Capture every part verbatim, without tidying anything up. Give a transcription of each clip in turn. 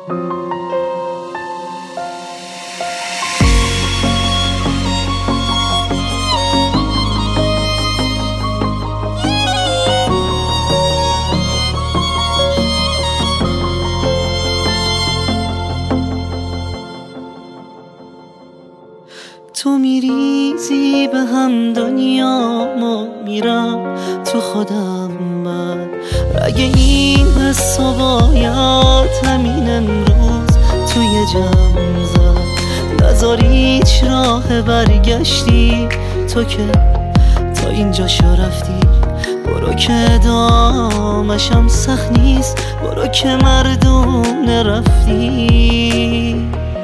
تو میریزی به هم دنیامو میرم تو خودم من رگ این حسا باید همین امروز توی جمع زد نذار هیچ راه برگشتی تو که تا اینجا شو رفتی برو که دامشم سخت نیست برو که مردونه رفتی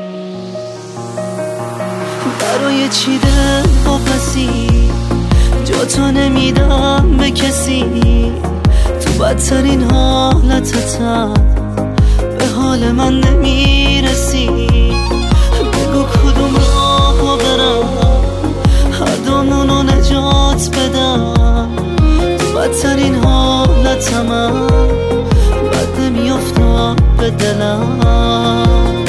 برای چی دل واپسی جا تو نمیدم به کسی تو بدترین حالتتم به حال من نمیرسی بگو کدوم راهو برم هر دومونو نجات بدم تو بدترین حالتم بد نمیافتم به دلم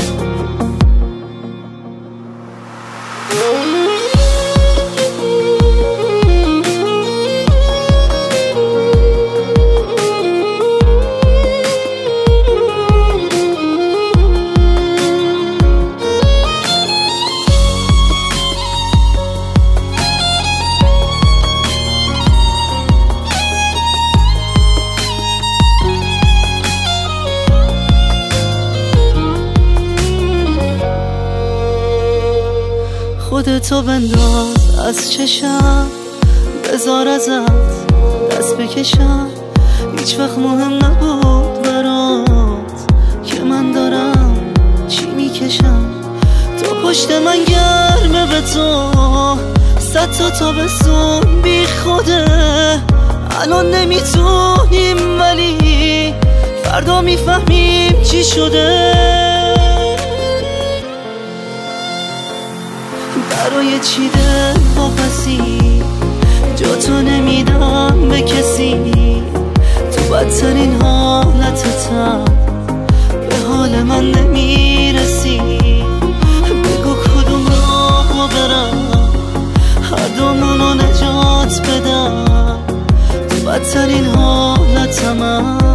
خودتو بنداز از چشم بذار ازت دست بکشم هیچ وقت مهم نبود برات که من دارم چی میکشم تو پشت من گرمه به تو صد تا تابستون بی خوده الان نمیتونیم ولی فردا میفهمیم چی شده برای چی دل واپسی جا تو نمیدم به کسی تو بدترین حالتتم به حال من نمیرسی بگو کدوم راهو برم هر دومونو نجات بدم تو بدترین حالتم